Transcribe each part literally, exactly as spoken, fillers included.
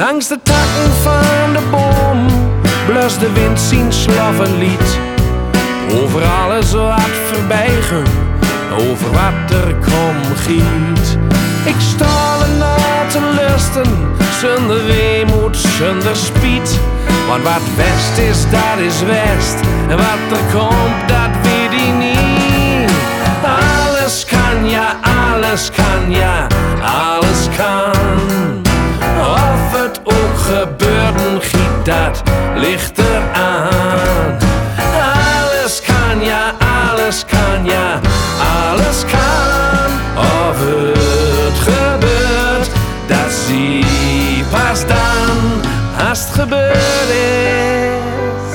Langs de takken van de boom blust de wind zien slaven lied. Over alles wat voorbijgaan, over wat er komt giet. Ik sta ernaar te lusten, zonder weemoed, zonder spiet. Want wat west is, dat is west. En wat er komt, dat weet ik niet. Alles kan, ja, alles kan, ja, alles kan. Of het ook gebeurt, giet, dat ligt eraan. Alles kan, ja, alles kan, ja, alles kan. Of het gebeurt, dat zie pas dan, als het gebeurd is.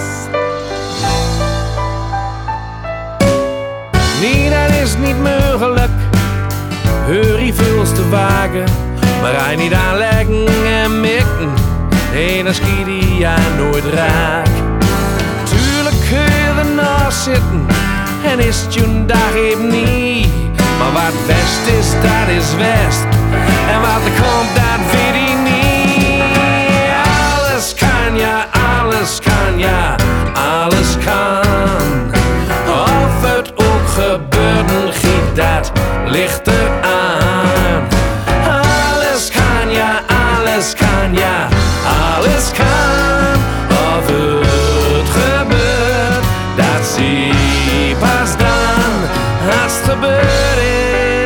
Nee, dat is niet mogelijk, heur je veel te wagen. Maar hij niet aanleggen en mikken, nee, dan schiet hij ja nooit raak. Tuurlijk kun je ernaast zitten en is het je dag even niet. Maar wat west is, dat is west. En wat er komt, dat weet ik niet. Alles kan, ja, alles kan, ja, alles kan. Of het ook gebeurt, giet, dat ligt eraan. Alles kan, ja, alles kan, ja, alles kan. Of het gebeurt, dat zie pas dan, als het gebeurd is.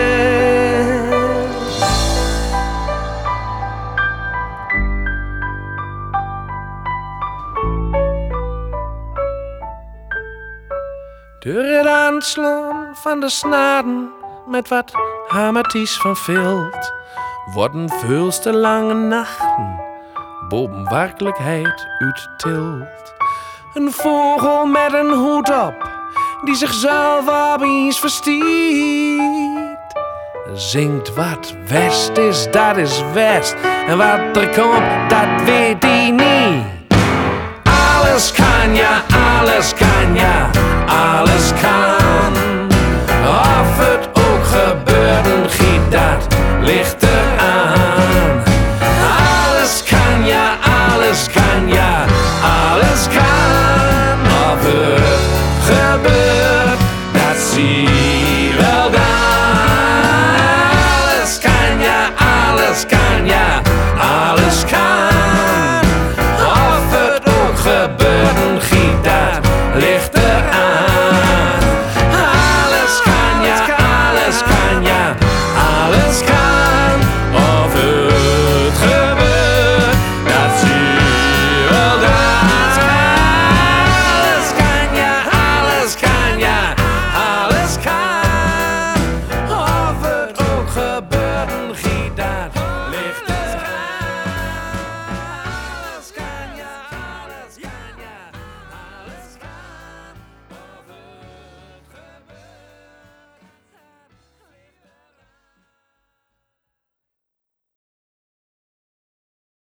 Door het aanslaan van de snaden met wat hamerties van vilt, worden veel te lange nachten boven werkelijkheid uittilt. Een vogel met een hoed op, die zichzelf opeens verstiet, zingt wat west is, dat is west. En wat er komt, dat weet hij niet. Alles kan, ja, alles kan, ja, alles kan. Of het ook gebeurt, giet, dat ligt eraan. Alles kan, ja, alles kan, ja, alles kan. Of het gebeurt, dat zie wel dan. Alles kan, ja, alles kan, ja, alles kan. Of het ook gebeurt, giet, dat ligt eraan. Alles kan, ja, alles kan, ja, alles kan. Of het gebeurt, dat zie wel dan. Alles kan, ja, alles kan, ja, alles kan. Of het ook gebeurt,